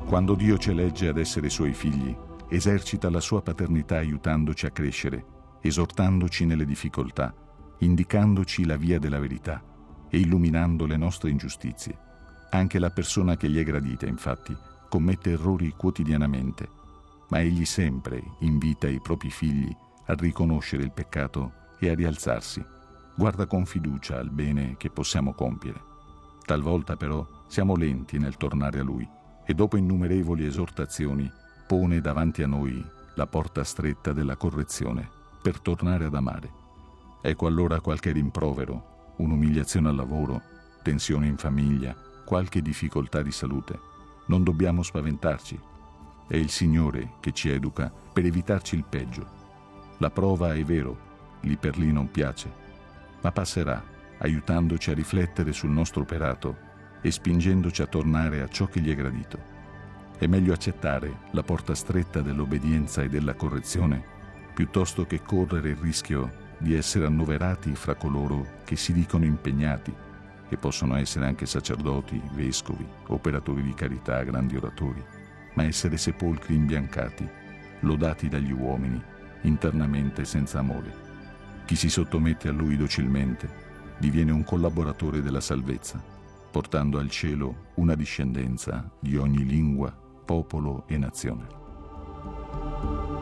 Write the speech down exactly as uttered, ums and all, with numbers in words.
Quando Dio ci elegge ad essere Suoi figli, esercita la Sua paternità aiutandoci a crescere, esortandoci nelle difficoltà, indicandoci la via della verità e illuminando le nostre ingiustizie. Anche la persona che gli è gradita, infatti, commette errori quotidianamente, ma Egli sempre invita i propri figli a riconoscere il peccato e a rialzarsi. Guarda con fiducia al bene che possiamo compiere. Talvolta però siamo lenti nel tornare a Lui e dopo innumerevoli esortazioni pone davanti a noi la porta stretta della correzione per tornare ad amare. Ecco allora qualche rimprovero, un'umiliazione al lavoro, tensione in famiglia, qualche difficoltà di salute. Non dobbiamo spaventarci. È il Signore che ci educa per evitarci il peggio. La prova è vero, lì per lì non piace, ma passerà, aiutandoci a riflettere sul nostro operato e spingendoci a tornare a ciò che gli è gradito. È meglio accettare la porta stretta dell'obbedienza e della correzione piuttosto che correre il rischio di essere annoverati fra coloro che si dicono impegnati, che possono essere anche sacerdoti, vescovi, operatori di carità, grandi oratori, ma essere sepolcri imbiancati, lodati dagli uomini, internamente senza amore. Chi si sottomette a Lui docilmente diviene un collaboratore della salvezza, portando al cielo una discendenza di ogni lingua, popolo e nazione.